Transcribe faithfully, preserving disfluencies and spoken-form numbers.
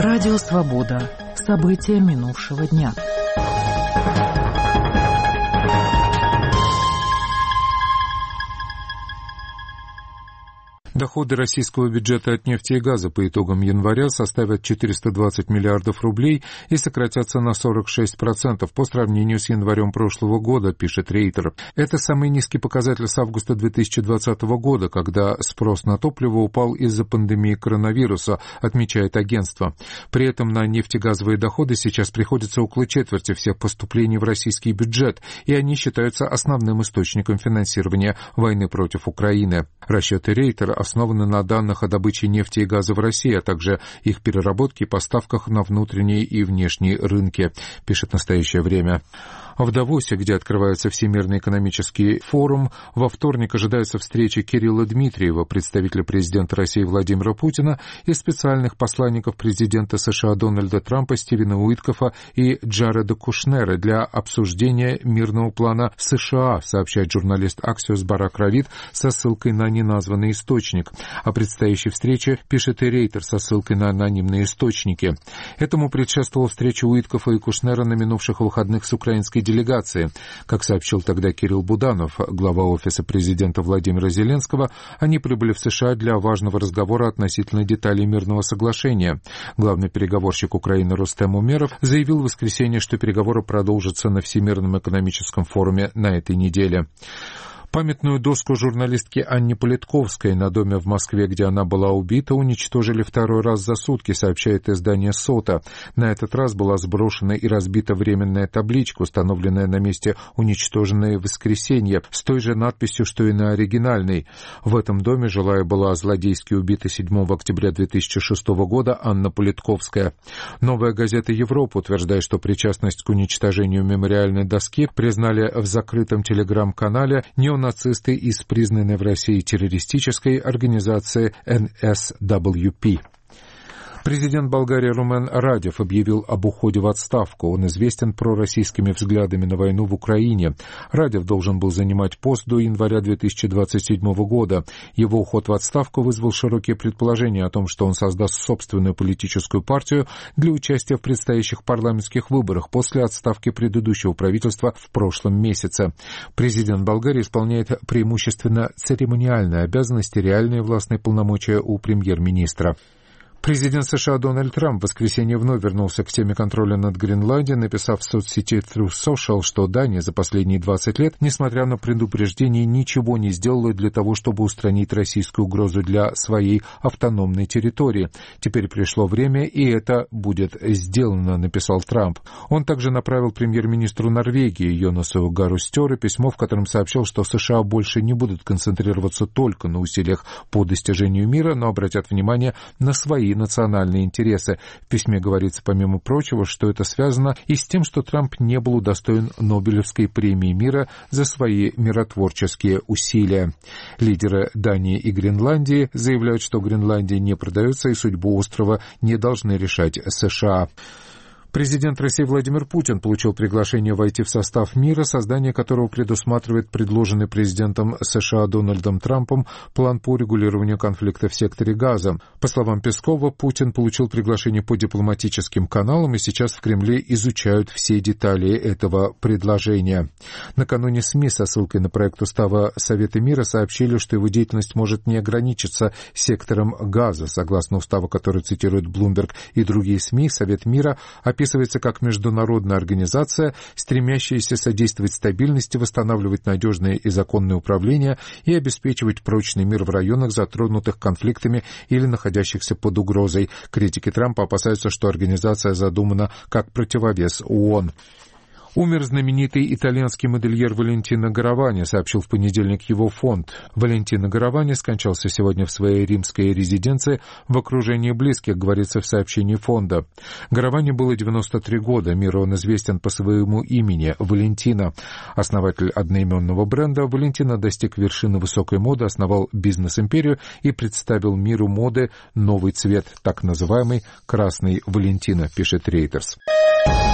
Радио «Свобода». События минувшего дня. Доходы российского бюджета от нефти и газа по итогам января составят четыреста двадцать миллиардов рублей и сократятся на сорок шесть процентов по сравнению с январем прошлого года, пишет Рейтер. Это самый низкий показатель с августа две тысячи двадцатого года, когда спрос на топливо упал из-за пандемии коронавируса, отмечает агентство. При этом на нефтегазовые доходы сейчас приходится около четверти всех поступлений в российский бюджет, и они считаются основным источником финансирования войны против Украины. Расчеты Рейтера основаны на данных о добыче нефти и газа в России, а также их переработке и поставках на внутренние и внешние рынки, пишет «Настоящее время». В Давосе, где открывается Всемирный экономический форум, во вторник ожидается встреча Кирилла Дмитриева, представителя президента России Владимира Путина, и специальных посланников президента США Дональда Трампа Стивена Уиткофа и Джареда Кушнера для обсуждения мирного плана США, сообщает журналист Axios Барак Равид со ссылкой на неназванный источник. О предстоящей встрече пишет и Рейтер со ссылкой на анонимные источники. Этому предшествовала встреча Уиткофа и Кушнера на минувших выходных с украинской делегации. Как сообщил тогда Кирилл Буданов, глава офиса президента Владимира Зеленского, они прибыли в США для важного разговора относительно деталей мирного соглашения. Главный переговорщик Украины Рустем Умеров заявил в воскресенье, что переговоры продолжатся на Всемирном экономическом форуме на этой неделе. Памятную доску журналистки Анне Политковской на доме в Москве, где она была убита, уничтожили второй раз за сутки, сообщает издание «Сота». На этот раз была сброшена и разбита временная табличка, установленная на месте уничтоженной в воскресенье, с той же надписью, что и на оригинальной. В этом доме жила и была злодейски убита седьмого октября две тысячи шестого года Анна Политковская. Новая газета «Европа» утверждает, что причастность к уничтожению мемориальной доски признали в закрытом телеграм-канале неонацисты из признанной в России террористической организации эн эс дабл ю пи. Президент Болгарии Румен Радев объявил об уходе в отставку. Он известен пророссийскими взглядами на войну в Украине. Радев должен был занимать пост до января две тысячи двадцать седьмого года. Его уход в отставку вызвал широкие предположения о том, что он создаст собственную политическую партию для участия в предстоящих парламентских выборах после отставки предыдущего правительства в прошлом месяце. Президент Болгарии исполняет преимущественно церемониальные обязанности, реальные властные полномочия у премьер-министра. Президент США Дональд Трамп в воскресенье вновь вернулся к теме контроля над Гренландией, написав в соцсети Truth Social, что Дания за последние двадцать лет, несмотря на предупреждения, ничего не сделала для того, чтобы устранить российскую угрозу для своей автономной территории. Теперь пришло время, и это будет сделано, написал Трамп. Он также направил премьер-министру Норвегии Йонасу Гару Стёре письмо, в котором сообщил, что США больше не будут концентрироваться только на усилиях по достижению мира, но обратят внимание на свои национальные интересы. В письме говорится, помимо прочего, что это связано и с тем, что Трамп не был удостоен Нобелевской премии мира за свои миротворческие усилия. Лидеры Дании и Гренландии заявляют, что Гренландия не продается и судьбу острова не должны решать США. Президент России Владимир Путин получил приглашение войти в состав мира, создание которого предусматривает предложенный президентом США Дональдом Трампом план по урегулированию конфликта в секторе Газа. По словам Пескова, Путин получил приглашение по дипломатическим каналам, и сейчас в Кремле изучают все детали этого предложения. Накануне СМИ со ссылкой на проект устава Совета мира сообщили, что его деятельность может не ограничиться сектором Газа. Согласно уставу, который цитирует Bloomberg и другие СМИ, Совет мира описывается как международная организация, стремящаяся содействовать стабильности, восстанавливать надежное и законное управление и обеспечивать прочный мир в районах, затронутых конфликтами или находящихся под угрозой. Критики Трампа опасаются, что организация задумана как противовес ООН. Умер знаменитый итальянский модельер Валентино Гаравани, сообщил в понедельник его фонд. Валентино Гаравани скончался сегодня в своей римской резиденции в окружении близких, говорится в сообщении фонда. Гаравани было девяносто три года, миру он известен по своему имени – Валентино. Основатель одноименного бренда, Валентино достиг вершины высокой моды, основал бизнес-империю и представил миру моды новый цвет, так называемый «красный Валентино», пишет Reuters.